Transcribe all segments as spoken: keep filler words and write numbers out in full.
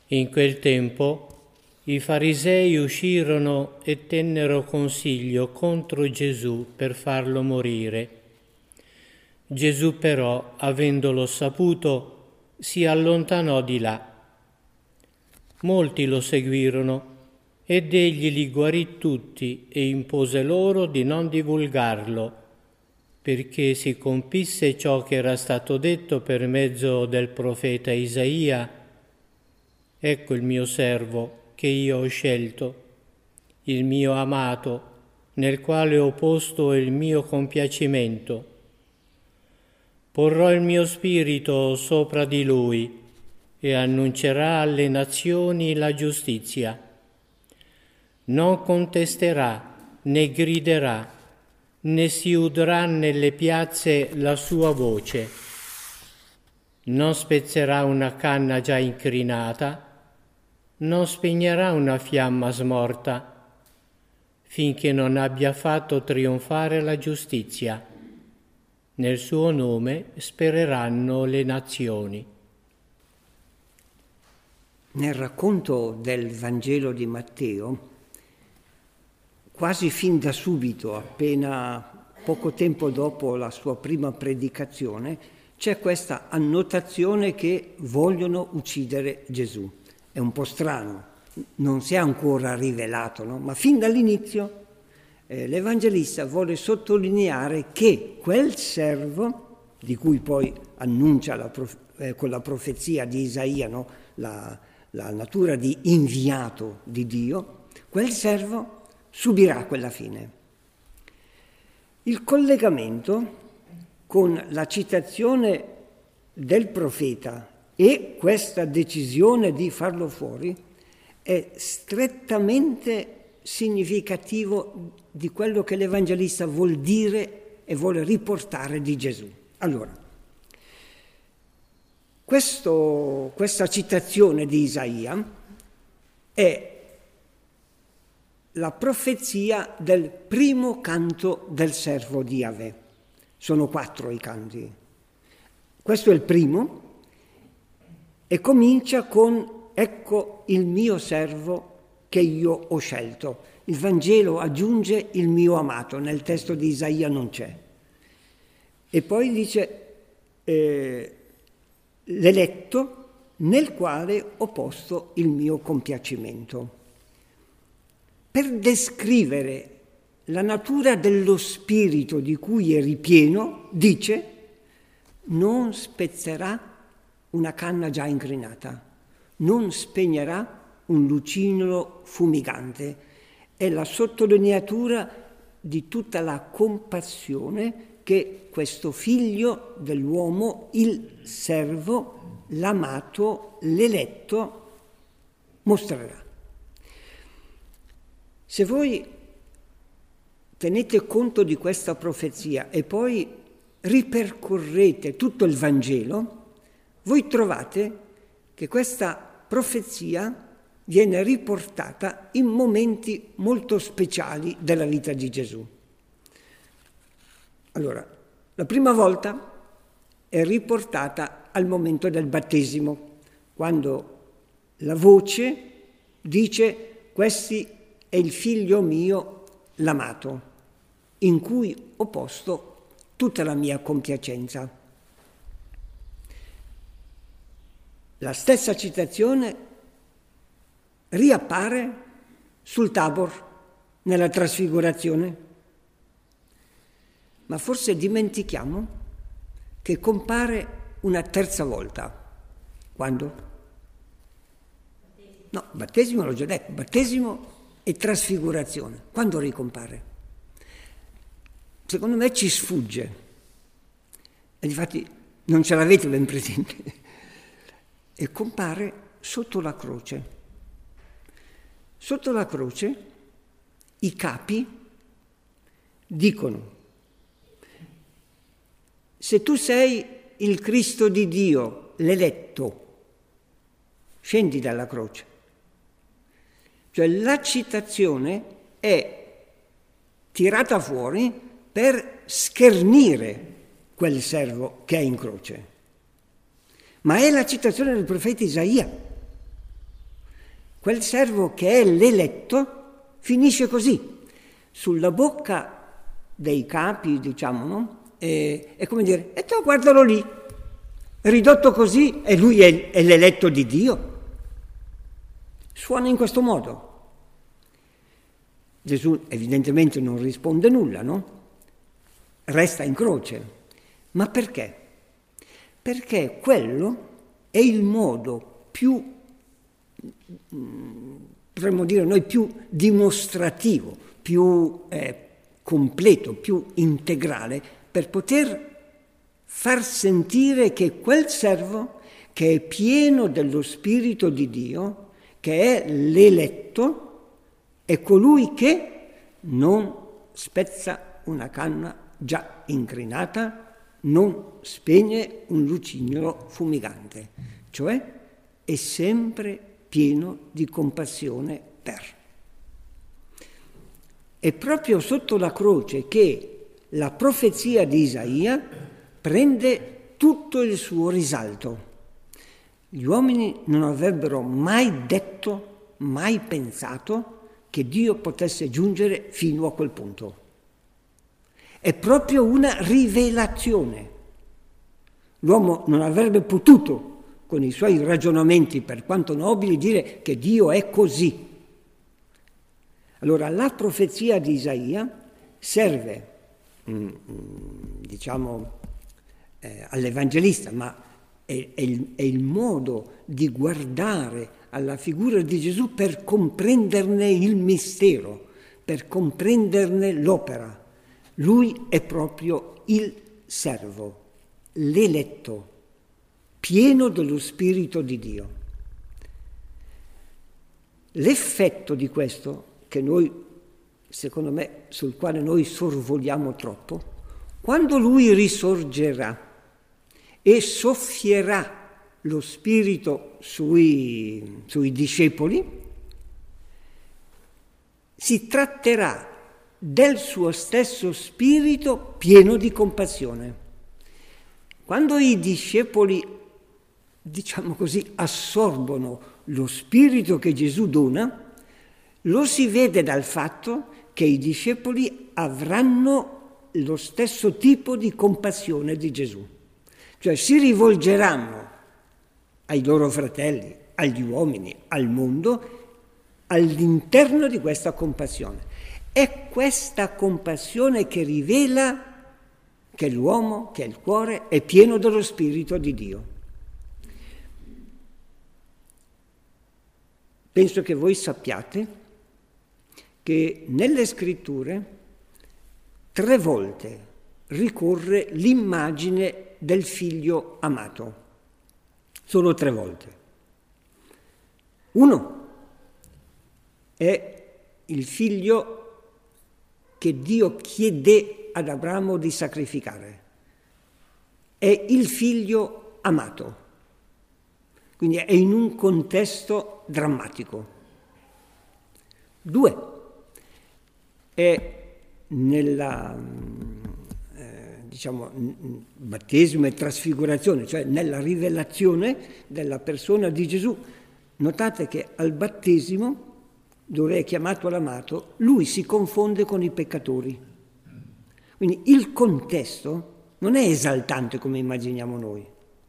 In quel tempo i farisei uscirono e tennero consiglio contro Gesù per farlo morire. Gesù però, avendolo saputo, si allontanò di là. Molti lo seguirono ed egli li guarì tutti e impose loro di non divulgarlo, perché si compisse ciò che era stato detto per mezzo del profeta Isaia: ecco il mio servo che io ho scelto, il mio amato, nel quale ho posto il mio compiacimento. Porrò il mio spirito sopra di lui e annuncerà alle nazioni la giustizia. Non contesterà né griderà, né si udrà nelle piazze la sua voce. Non spezzerà una canna già incrinata, non spegnerà una fiamma smorta, finché non abbia fatto trionfare la giustizia. Nel suo nome spereranno le nazioni. Nel racconto del Vangelo di Matteo, quasi fin da subito, appena poco tempo dopo la sua prima predicazione, c'è questa annotazione che vogliono uccidere Gesù. È un po' strano, non si è ancora rivelato, no? Ma fin dall'inizio eh, l'Evangelista vuole sottolineare che quel servo, di cui poi annuncia la prof- eh, con la profezia di Isaia, no? la, la natura di inviato di Dio, quel servo subirà quella fine. Il collegamento con la citazione del profeta e questa decisione di farlo fuori è strettamente significativo di quello che l'Evangelista vuol dire e vuole riportare di Gesù. Allora, questo, questa citazione di Isaia è la profezia del primo canto del servo di Yahweh. Sono quattro i canti. Questo è il primo e comincia con ecco il mio servo che io ho scelto. Il Vangelo aggiunge il mio amato, nel testo di Isaia non c'è. E poi dice eh, l'eletto nel quale ho posto il mio compiacimento. Per descrivere la natura dello spirito di cui è ripieno, dice: non spezzerà una canna già incrinata, non spegnerà un lucignolo fumigante. È la sottolineatura di tutta la compassione che questo figlio dell'uomo, il servo, l'amato, l'eletto, mostrerà. Se voi tenete conto di questa profezia e poi ripercorrete tutto il Vangelo, voi trovate che questa profezia viene riportata in momenti molto speciali della vita di Gesù. Allora, la prima volta è riportata al momento del battesimo, quando la voce dice: questi è il figlio mio, l'amato, in cui ho posto tutta la mia compiacenza. La stessa citazione riappare sul Tabor, nella trasfigurazione. Ma forse dimentichiamo che compare una terza volta. Quando? No, battesimo l'ho già detto, battesimo e trasfigurazione. Quando ricompare? Secondo me ci sfugge. E infatti non ce l'avete ben presente. E compare sotto la croce. Sotto la croce i capi dicono: se tu sei il Cristo di Dio, l'eletto, scendi dalla croce. Cioè la citazione è tirata fuori per schernire quel servo che è in croce. Ma è la citazione del profeta Isaia. quel servo che è l'eletto finisce così, sulla bocca dei capi, diciamo, no? E, è come dire, e tu guardalo lì, ridotto così, e lui è, è l'eletto di Dio. Suona in questo modo. Gesù evidentemente non risponde nulla, no? Resta in croce. Ma perché? Perché quello è il modo più, potremmo dire noi, più dimostrativo, più eh, completo, più integrale, per poter far sentire che quel servo, che è pieno dello Spirito di Dio, che è l'eletto, è colui che non spezza una canna già incrinata, non spegne un lucignolo fumigante, cioè è sempre pieno di compassione per. È proprio sotto la croce che la profezia di Isaia prende tutto il suo risalto. Gli uomini non avrebbero mai detto, mai pensato che Dio potesse giungere fino a quel punto. È proprio una rivelazione. L'uomo non avrebbe potuto, con i suoi ragionamenti, per quanto nobili, dire che Dio è così. Allora, la profezia di Isaia serve, diciamo, eh, all'Evangelista, ma è, è, il, è il modo di guardare alla figura di Gesù per comprenderne il mistero, per comprenderne l'opera. Lui è proprio il servo, l'eletto, pieno dello Spirito di Dio. L'effetto di questo, che noi, secondo me, sul quale noi sorvoliamo troppo, quando lui risorgerà e soffierà lo Spirito sui, sui discepoli, si tratterà del suo stesso Spirito pieno di compassione. Quando i discepoli, diciamo così, assorbono lo Spirito che Gesù dona, lo si vede dal fatto che i discepoli avranno lo stesso tipo di compassione di Gesù. Cioè si rivolgeranno ai loro fratelli, agli uomini, al mondo, all'interno di questa compassione. È questa compassione che rivela che l'uomo, che il cuore, è pieno dello Spirito di Dio. Penso che voi sappiate che nelle Scritture tre volte ricorre l'immagine del figlio amato. Solo tre volte. Uno è il figlio che Dio chiede ad Abramo di sacrificare. È il figlio amato. Quindi è in un contesto drammatico. Due, è nella, eh, diciamo, battesimo e trasfigurazione, cioè nella rivelazione della persona di Gesù. Notate che al battesimo, dove è chiamato l'amato, lui si confonde con i peccatori. Quindi il contesto non è esaltante come immaginiamo noi.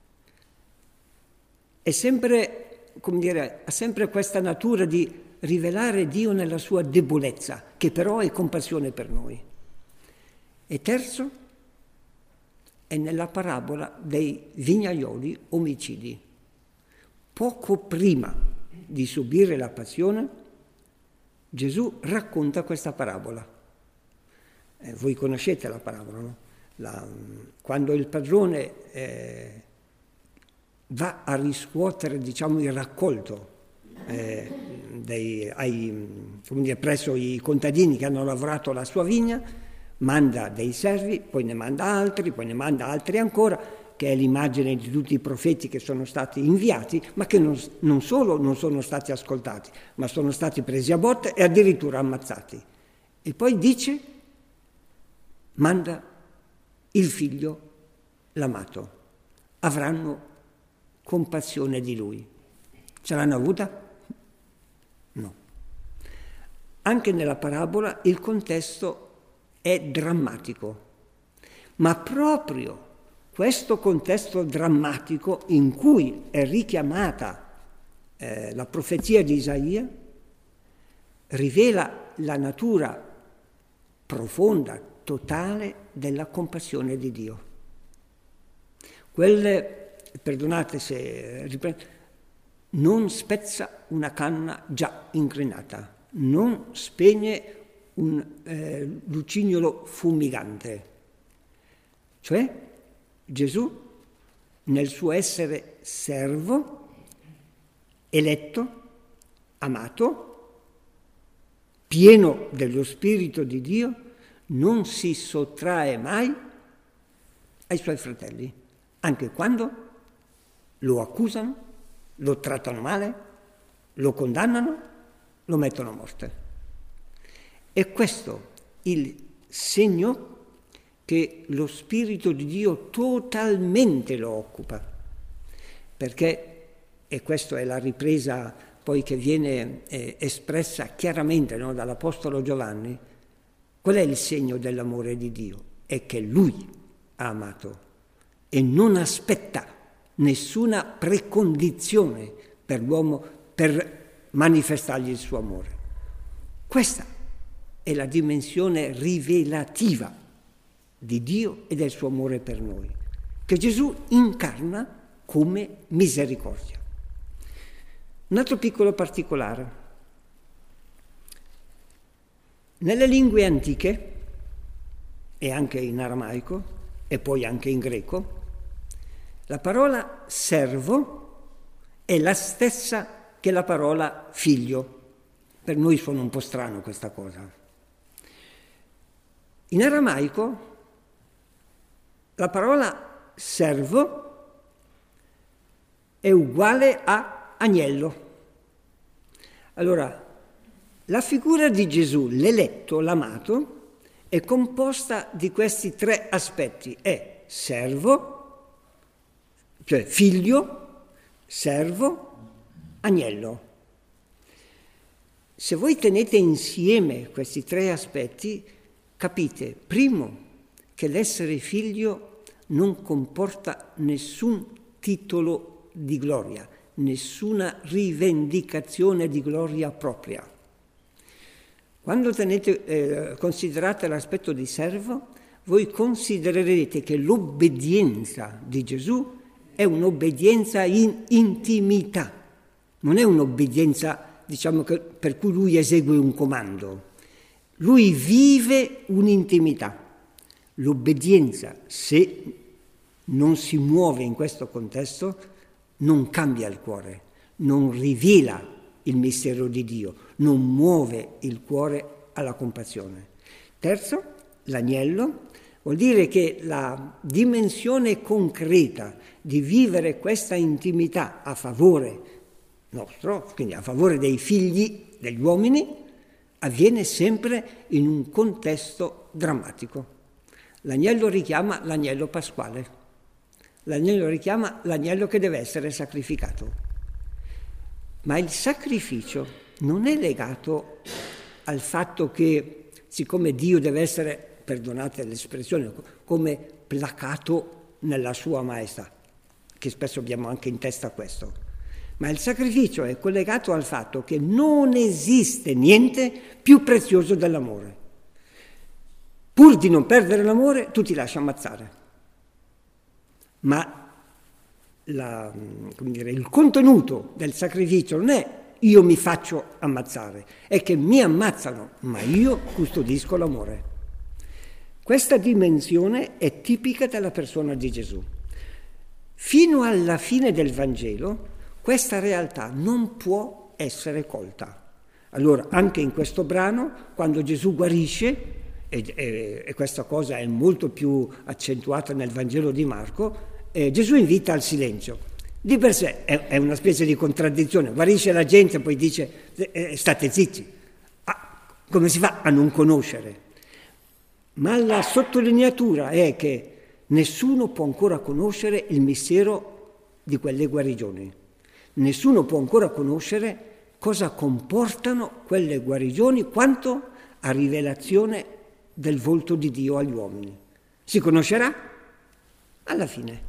È sempre, come dire, ha sempre questa natura di rivelare Dio nella sua debolezza, che però è compassione per noi. E terzo, è nella parabola dei vignaioli omicidi. Poco prima di subire la passione, Gesù racconta questa parabola. Eh, voi conoscete la parabola, no? La, quando il padrone eh, va a riscuotere, diciamo, il raccolto eh, dei, ai, come dire, presso i contadini che hanno lavorato la sua vigna, manda dei servi, poi ne manda altri, poi ne manda altri ancora, che è l'immagine di tutti i profeti che sono stati inviati, ma che non, non solo non sono stati ascoltati, ma sono stati presi a botte e addirittura ammazzati. E poi dice, manda il figlio, l'amato. Avranno compassione di lui. Ce l'hanno avuta? anche nella parabola il contesto è drammatico, ma proprio questo contesto drammatico in cui è richiamata eh, la profezia di Isaia rivela la natura profonda, totale della compassione di Dio. Quelle, perdonate se riprendo, non spezza una canna già incrinata, non spegne un eh, lucignolo fumigante. Cioè Gesù, nel suo essere servo, eletto, amato, pieno dello Spirito di Dio, non si sottrae mai ai suoi fratelli, anche quando lo accusano, lo trattano male, lo condannano, lo mettono a morte. È questo il segno che lo Spirito di Dio totalmente lo occupa, perché, e questa è la ripresa poi che viene eh, espressa chiaramente, no, dall'Apostolo Giovanni, qual è il segno dell'amore di Dio? È che Lui ha amato e non aspetta nessuna precondizione per l'uomo per manifestargli il suo amore. Questa è la dimensione rivelativa di Dio e del suo amore per noi, che Gesù incarna come misericordia. Un altro piccolo particolare. Nelle lingue antiche, e anche in aramaico, e poi anche in greco, la parola servo è la stessa che la parola figlio. Per noi suona un po' strano questa cosa. In aramaico la parola servo è uguale a agnello. Allora, la figura di Gesù, l'eletto, l'amato, è composta di questi tre aspetti. È servo, cioè figlio, servo, agnello. Se voi tenete insieme questi tre aspetti, capite, primo, che l'essere figlio non comporta nessun titolo di gloria, nessuna rivendicazione di gloria propria. Quando tenete, eh, considerate l'aspetto di servo, voi considererete che l'obbedienza di Gesù è un'obbedienza in intimità, non è un'obbedienza, diciamo, che, per cui lui esegue un comando. Lui vive un'intimità. L'obbedienza, se non si muove in questo contesto, non cambia il cuore, non rivela il mistero di Dio, non muove il cuore alla compassione. Terzo, l'agnello vuol dire che la dimensione concreta di vivere questa intimità a favore nostro, quindi a favore dei figli degli uomini, avviene sempre in un contesto drammatico. L'agnello richiama l'agnello pasquale. L'agnello richiama l'agnello che deve essere sacrificato. Ma il sacrificio non è legato al fatto che, siccome Dio deve essere, perdonate l'espressione, come placato nella sua maestà, che spesso abbiamo anche in testa questo, ma il sacrificio è collegato al fatto che non esiste niente più prezioso dell'amore. Pur di non perdere l'amore, tu ti lasci ammazzare. Ma la, come dire, il contenuto del sacrificio non è io mi faccio ammazzare, è che mi ammazzano, ma io custodisco l'amore. Questa dimensione è tipica della persona di Gesù. Fino alla fine del Vangelo questa realtà non può essere colta. Allora, anche in questo brano, quando Gesù guarisce, e, e, e questa cosa è molto più accentuata nel Vangelo di Marco, eh, Gesù invita al silenzio. Di per sé è, è una specie di contraddizione, guarisce la gente e poi dice eh, state zitti. Ah, come si fa a non conoscere? Ma la sottolineatura è che nessuno può ancora conoscere il mistero di quelle guarigioni. Nessuno può ancora conoscere cosa comportano quelle guarigioni quanto a rivelazione del volto di Dio agli uomini. Si conoscerà alla fine.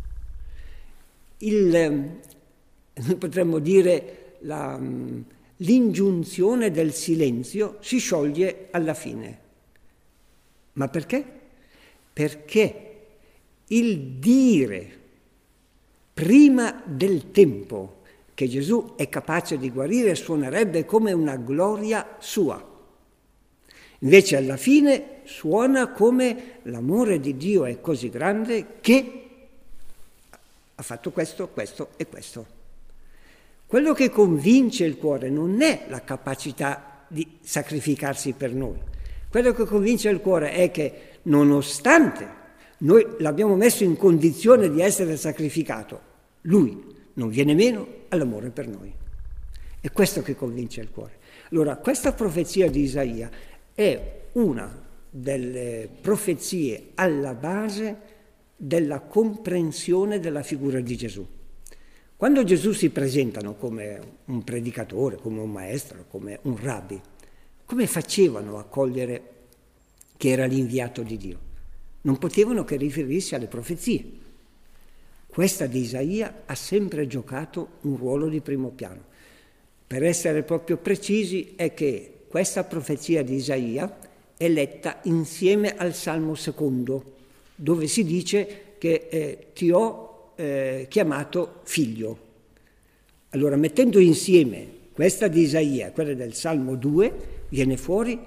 Il, noi potremmo dire la, l'ingiunzione del silenzio si scioglie alla fine. Ma perché? Perché il dire prima del tempo che Gesù è capace di guarire suonerebbe come una gloria sua. Invece alla fine suona come l'amore di Dio è così grande che ha fatto questo, questo e questo. Quello che convince il cuore non è la capacità di sacrificarsi per noi. Quello che convince il cuore è che nonostante noi l'abbiamo messo in condizione di essere sacrificato, lui non viene meno all'amore per noi. È questo che convince il cuore. Allora, questa profezia di Isaia è una delle profezie alla base della comprensione della figura di Gesù. Quando Gesù si presentano come un predicatore, come un maestro, come un rabbi, come facevano a cogliere che era l'inviato di Dio? Non potevano che riferirsi alle profezie. Questa di Isaia ha sempre giocato un ruolo di primo piano. Per essere proprio precisi è che questa profezia di Isaia è letta insieme al Salmo secondo, dove si dice che eh, ti ho eh, chiamato figlio. Allora, mettendo insieme questa di Isaia e quella del Salmo due, viene fuori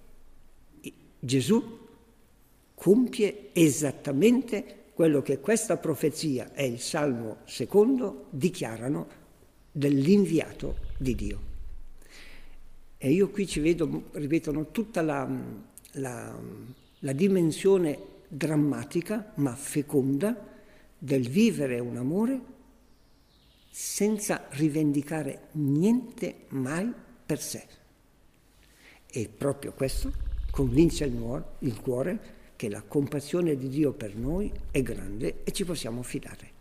Gesù compie esattamente quello che questa profezia e il Salmo secondo dichiarano dell'inviato di Dio. E io qui ci vedo, ripetono, tutta la, la, la dimensione drammatica ma feconda del vivere un amore senza rivendicare niente mai per sé. E proprio questo convince il, il cuore che la compassione di Dio per noi è grande e ci possiamo fidare.